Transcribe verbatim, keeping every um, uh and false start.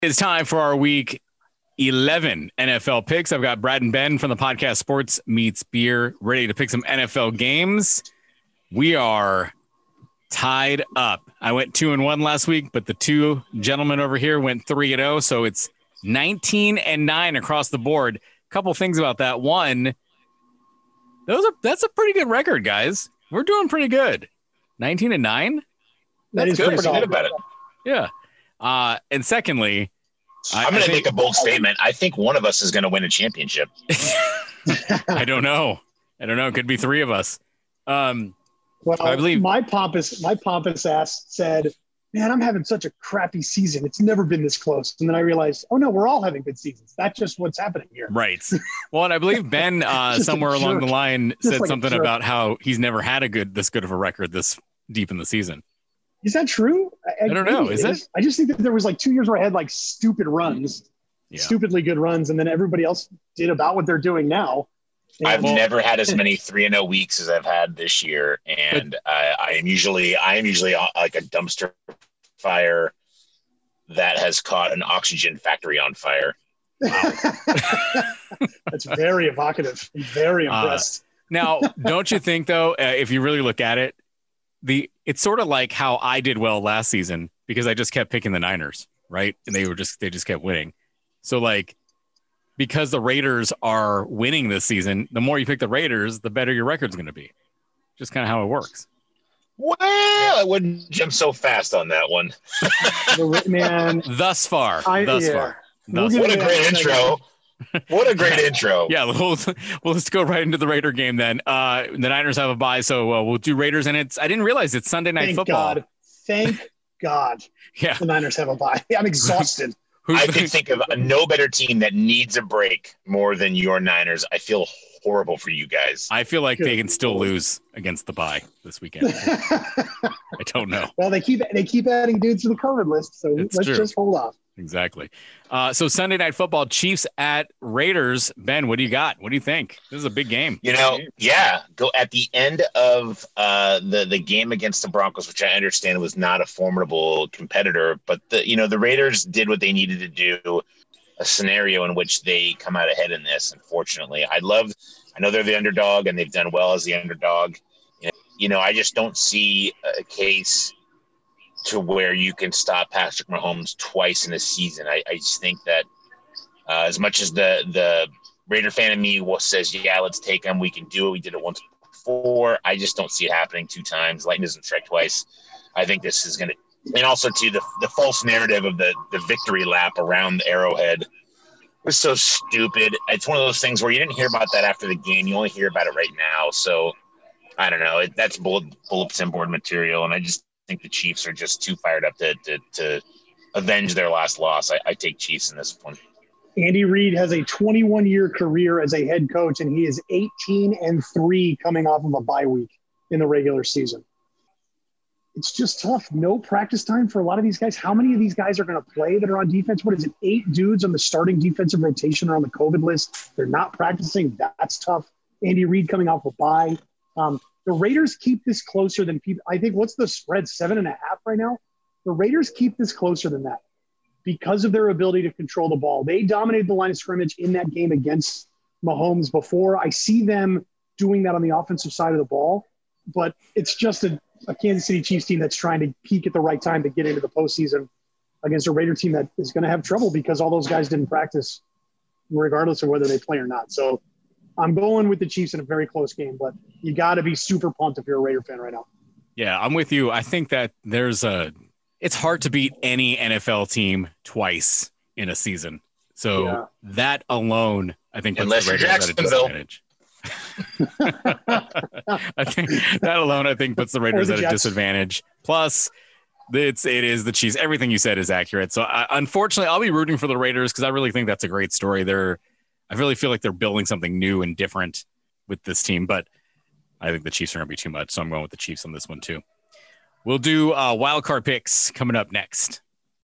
It's time for our week eleven N F L picks. I've got Brad and Ben from the podcast Sports Meets Beer ready to pick some N F L games. We are tied up. I went two and one last week, but the two gentlemen over here went three and oh, so it's nineteen and nine across the board. A couple things about that. One, those are that's a pretty good record, guys. We're doing pretty good. nineteen and nine. That is good. Pretty good about it. Yeah. Uh, and secondly, I'm going to make a bold statement. I think one of us is going to win a championship. I don't know. I don't know. It could be three of us. Um, well, I believe my pompous, my pompous ass said, "Man, I'm having such a crappy season. It's never been this close." And then I realized, oh no, we're all having good seasons. That's just what's happening here. Right. Well, and I believe Ben uh, somewhere along the line Just said like something about how he's never had a good this good of a record this deep in the season. Is that true? I, I don't know. Is it? I just think that there was like two years where I had like stupid runs, yeah. stupidly good runs, and then everybody else did about what they're doing now. And I've well, never had as many three and zero weeks as I've had this year, and but, I, I am usually I am usually like a dumpster fire that has caught an oxygen factory on fire. Wow. That's very evocative. I'm very impressed. Uh, now, don't you think though, uh, if you really look at it, the it's sort of like how I did well last season because I just kept picking the Niners, right? And they were just they just kept winning. So like because the Raiders are winning this season, the more you pick the Raiders, the better your record's going to be. Just kind of how it works. Well, I wouldn't jump so fast on that one. Man, thus far, I, thus yeah. far. Thus what a great intro. What a great intro. Yeah, we'll, well, let's go right into the Raider game then. Uh, the Niners have a bye, so uh, we'll do Raiders, and it's I didn't realize it's Sunday Night Thank Football. God. Thank God. Yeah. The Niners have a bye. I'm exhausted. I can think of a no better team that needs a break more than your Niners. I feel horrible for you guys. I feel like Good. They can still lose against the bye this weekend. I don't know. Well, they keep they keep adding dudes to the COVID list, so it's let's true. just hold off. Exactly. Uh, so Sunday Night Football, Chiefs at Raiders. Ben, what do you got? What do you think? This is a big game. You know, yeah. Go at the end of uh, the the game against the Broncos, which I understand was not a formidable competitor, but the you know the Raiders did what they needed to do. A scenario in which they come out ahead in this. Unfortunately, I love. I know they're the underdog and they've done well as the underdog. You know, I just don't see a case to where you can stop Patrick Mahomes twice in a season. I, I just think that uh, as much as the the Raider fan in me says, yeah, let's take him. We can do it. We did it once before. I just don't see it happening two times. Lightning doesn't strike twice. I think this is going to – and also, too, the, the false narrative of the, the victory lap around the Arrowhead was so stupid. It's one of those things where you didn't hear about that after the game. You only hear about it right now. So, I don't know. It, that's bullet, bulletin board material, and I just – I think the Chiefs are just too fired up to to, to avenge their last loss. I, I take Chiefs in this one. Andy Reid has a twenty-one year career as a head coach, and he is eighteen and three coming off of a bye week in the regular season. It's just tough. No practice time for a lot of these guys. How many of these guys are going to play that are on defense? What is it? Eight dudes on the starting defensive rotation are on the COVID list. They're not practicing. That's tough. Andy Reid coming off a bye. Um, The Raiders keep this closer than people. I think what's the spread? Seven and a half right now. The Raiders keep this closer than that because of their ability to control the ball. They dominated the line of scrimmage in that game against Mahomes before. I see them doing that on the offensive side of the ball, but it's just a, a Kansas City Chiefs team that's trying to peak at the right time to get into the postseason against a Raider team that is going to have trouble because all those guys didn't practice regardless of whether they play or not. So I'm going with the Chiefs in a very close game, but you got to be super pumped if you're a Raider fan right now. Yeah, I'm with you. I think that there's a – it's hard to beat any N F L team twice in a season. So yeah. that alone, I think, puts Unless the Raiders at a disadvantage. I think that alone, I think, puts the Raiders the at Jets. a disadvantage. Plus, it's it is the Chiefs. Everything you said is accurate. So, I, unfortunately, I'll be rooting for the Raiders because I really think that's a great story. They're – I really feel like they're building something new and different with this team, but I think the Chiefs are going to be too much, so I'm going with the Chiefs on this one too. We'll do uh, wild card picks coming up next.